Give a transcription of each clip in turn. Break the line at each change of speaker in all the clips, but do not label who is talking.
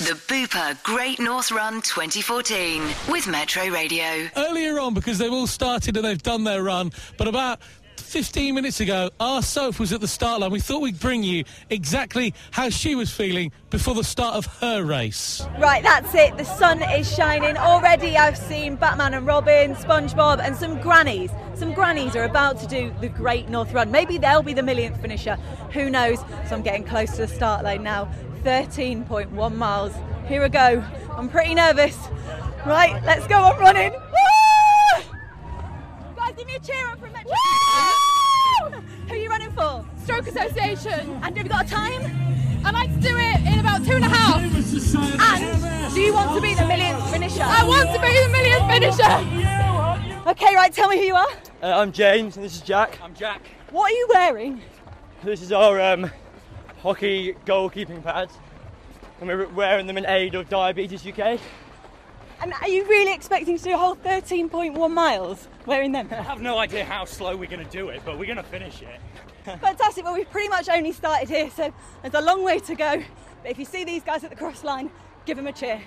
The Bupa Great North Run 2014 with Metro Radio.
Earlier on, because they've all started and they've done their run, but about 15 minutes ago, our Soph was at the start line. We thought we'd bring you exactly how she was feeling before the start of her race.
Right, that's it. The sun is shining. Already I've seen Batman and Robin, SpongeBob and some grannies. Some grannies are about to do the Great North Run. Maybe they'll be the millionth finisher. Who knows? So I'm getting close to the start line now. 13.1 miles. Here we go. I'm pretty nervous. Right, let's go. I'm running. Woo! Guys, give me a cheer up from Metro. Who are you running for?
Stroke Association.
And have you got a time?
I like to do it in about 2.5.
And do you want to be the millionth finisher?
I want to be the millionth finisher.
Okay, right, tell me who you are.
I'm James and this is Jack. I'm Jack.
What are you wearing?
This is our hockey goalkeeping pads. And we're wearing them in aid of Diabetes UK.
And are you really expecting to do a whole 13.1 miles wearing them?
I have no idea how slow we're going to do it, but we're going to finish it.
Fantastic. Well, we've pretty much only started here, so there's a long way to go. But if you see these guys at the cross line, give them a cheer.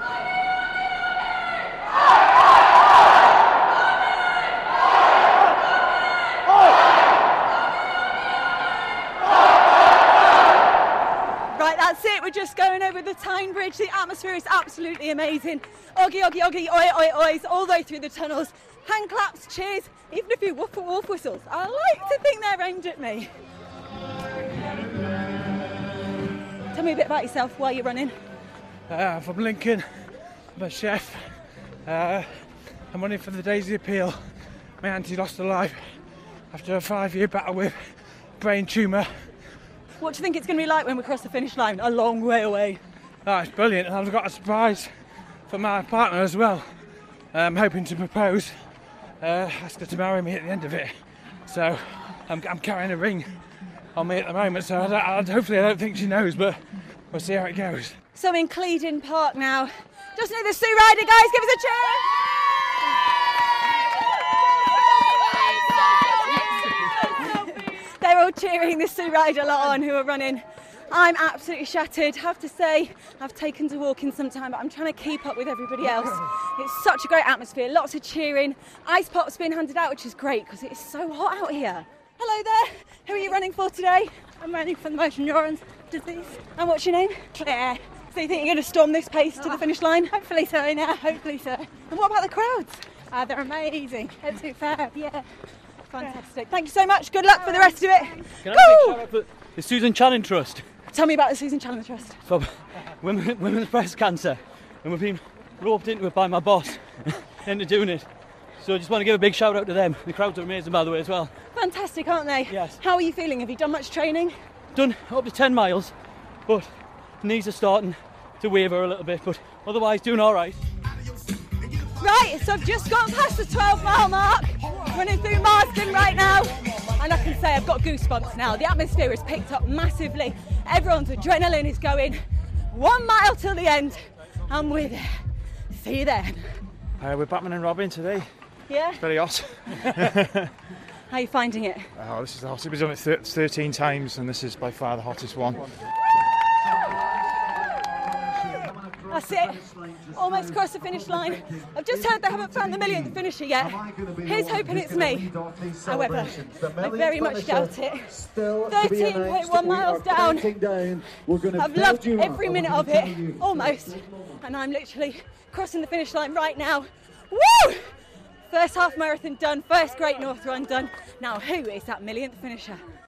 Right, that's it. We're just going over the Tyne Bridge. The atmosphere is absolutely amazing. Oggy, oggy, oggy, oi, oi, ois, all the way through the tunnels. Hand claps, cheers, even a few wolf whistles. I like to think they're aimed at me. Tell me a bit about yourself while you're running.
I'm from Lincoln. I'm a chef. I'm running for the Daisy Appeal. My auntie lost her life after a 5-year battle with brain tumour.
What do you think it's going to be like when we cross the finish line? A long way away.
Oh, it's brilliant. And I've got a surprise for my partner as well. I'm hoping to propose, ask her to marry me at the end of it. So I'm carrying a ring on me at the moment, so hopefully I don't think she knows, but we'll see how it goes.
So I'm in Cleedon Park now. Just near the Sue Rider, guys, give us a cheer! They're all cheering the Sue Rider lot on who are running. I'm absolutely shattered. Have to say, I've taken to walking some time, but I'm trying to keep up with everybody else. It's such a great atmosphere, lots of cheering. Ice pops being handed out, which is great because it is so hot out here. Hello there. Who are you running for today?
I'm running for the motor neurons disease.
And what's your name?
Claire.
So you think you're going to storm this pace to the finish line?
Hopefully so, yeah, hopefully so.
And what about the crowds?
They're amazing. Absolutely fab, yeah.
Fantastic. Thank you so much. Good luck for the rest of it.
Can I make a shout out for the Susan Channing Trust
Tell me about the Susan Channing Trust.
for women's breast cancer, and we've been roped into it by my boss into doing it. So I just want to give a big shout out to them. The crowds are amazing, by the way, as well.
Fantastic, aren't they?
Yes.
How are you feeling? Have you done much training?
Done up to 10 miles, but knees are starting to waver a little bit, but otherwise doing all right.
Right, so I've just gone past the 12-mile mark, running through Marsden right now, and I can say I've got goosebumps now. The atmosphere has picked up massively. Everyone's adrenaline is going. 1 mile till the end, and we're there. See you then.
We're Batman and Robin today.
Yeah?
It's very hot.
How are you finding it?
Oh, this is the hottest. We've done it 13 times, and this is by far the hottest one.
That's it. Almost across the finish line. I've just heard they haven't found the millionth finisher yet. Here's hoping it's me. However, I very much doubt it. 13.1 miles down. I've loved every minute of it, almost. And I'm literally crossing the finish line right now. Woo! First half marathon done, first Great North Run done. Now who is that millionth finisher?